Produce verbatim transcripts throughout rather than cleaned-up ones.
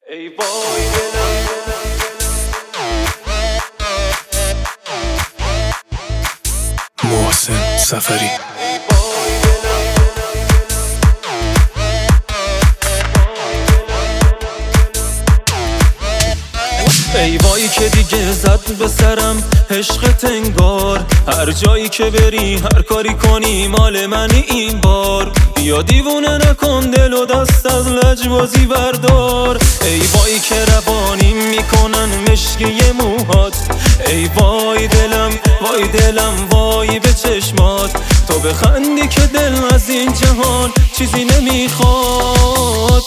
ای وای دلم محسن سفری. ای وای که دیگه زد به سرم عشقت انگار، هر جایی که بری هر کاری کنی مال منی این بار. بیا دیوونه نکن دل و دست از لجبازی بردار. ای وای که روانیم میکنن مشکی موهات، ای وای دلم وای دلم وای به چشمات. تو بخندی که دل از این جهان چیزی نمیخواد.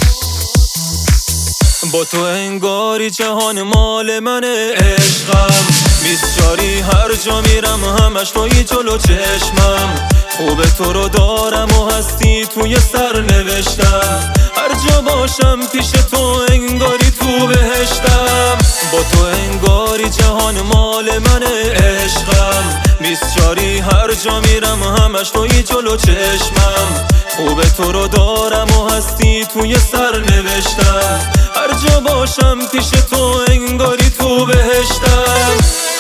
با تو انگاری جهان مال منه عشقم، بیسچاری هر جا میرم همش توی جلو چشمم. خوب تو رو دارم و هستی توی سر نوشتم، هر جا باشم پیش تو انگاری تو بهشتم. با تو انگاری جهان مال منه عشقم، بیسچاری هر جا میرم همش توی جلو چشمم. خوب تو رو دارم و هستی توی سر نوشتم، هر جا باشم پیش تو انگاری تو بهشتم.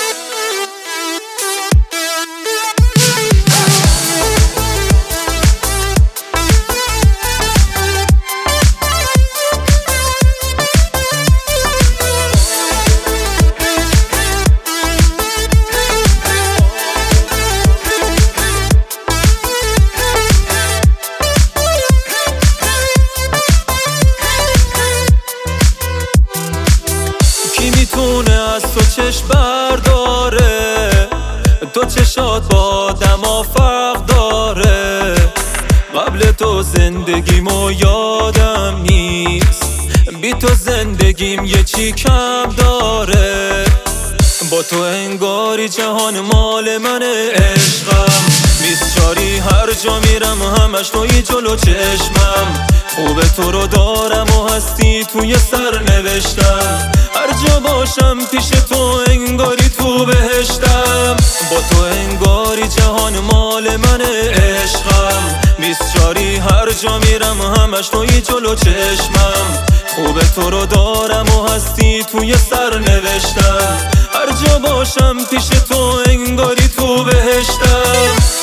میتونه از تو چشم برداره، تو چشات با دما فرق داره. قبل تو زندگیمو یادم نیست، بی تو زندگیم یه چی کم داره. با تو انگاری جهان مال منه عشقم، بیسچاری هر جا میرم همش توی جلو چشمم. خوب تو رو دارم و هستی توی سر نوشتم، هر جا باشم پیش تو انگاری تو بهشتم. با تو انگاری جهان مال منه عشقم، بیسچاری هر جا میرم همش توی جلو چشمم. خوب تو رو دارم و هستی توی سر نوشتم، هر جا باشم پیش تو انگاری تو بهشتم.